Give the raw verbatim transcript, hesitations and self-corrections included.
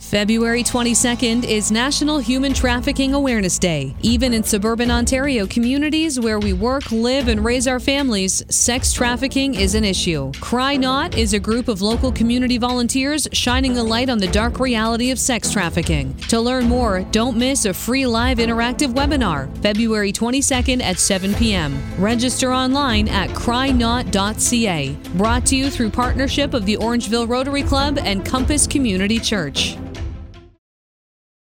February twenty-second is National Human Trafficking Awareness Day. Even in suburban Ontario communities where we work, live, and raise our families, sex trafficking is an issue. Cry Not is a group of local community volunteers shining a light on the dark reality of sex trafficking. To learn more, don't miss a free live interactive webinar, February twenty-second at seven p.m. Register online at cry not dot c a. Brought to you through partnership of the Orangeville Rotary Club and Compass Community Church.